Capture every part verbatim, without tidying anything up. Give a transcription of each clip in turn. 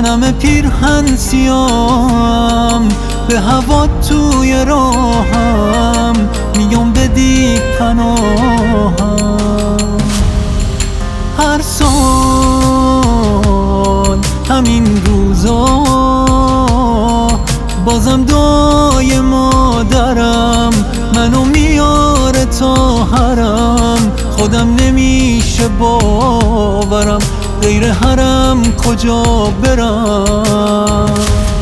منم پیرهن سیام، به هوا توی راهم میام بدی پناهم. هر سال همین روزا بازم دعای مادرم منو میاره تا حرم. خودم نمیشه باورم غیر حرم کجا برم.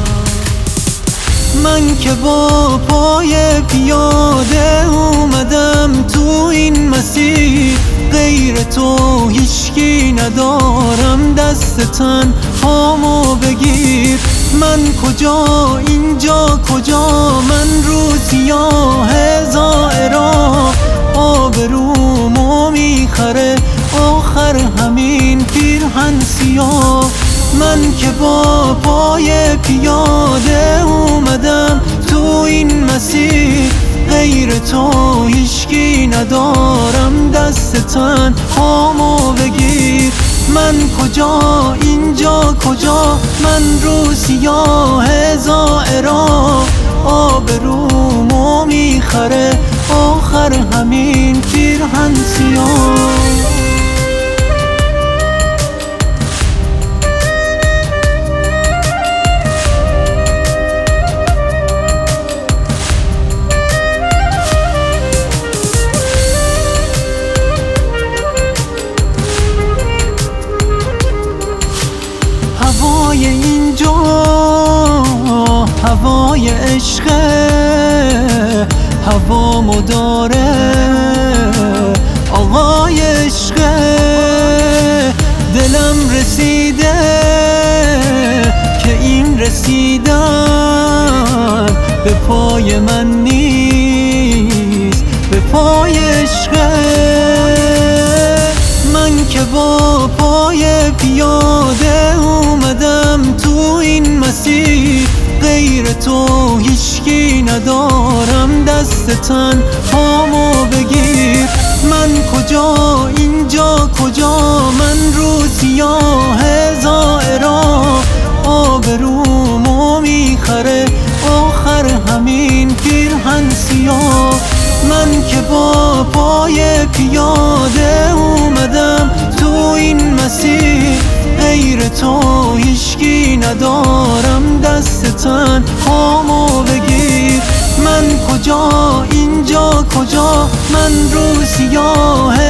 من که با پای پیاده اومدم تو این مسیر، غیر تو هیچکی ندارم، دست تنهامو بگیر. من کجا اینجا کجا، من رو سیاه زائرا، آبرومو میخره آخر همین پیرهن سیاه. من که با پای پیاده اومدم تو این مسیر، غیر تو هیچکی ندارم، دست تنهامو بگیر. من کجا اینجا کجا، من رو سیاه زائرا، آبرومو میخره آخر همین پیرهن سیاه. هوای اینجا هوای عشقه، هوا مداره آقای عشقه. دلم رسیده که این رسیدن به پای من نیست، به پای عشقه. من که با پای پیاده اومدم تو این مسیر، غیر تو هیچکی ندارم، دست تنهامو بگیر. من کجا اینجا کجا، من رو سیاه زائرا، آبرومو میخره آخر همین پیرهن سیاه. من که با پای پیاده اومدم تو این مسیر، غیر تو هیچکی ندارم، دست تنهامو بگیر. من کجا اینجا کجا، من رو سیاه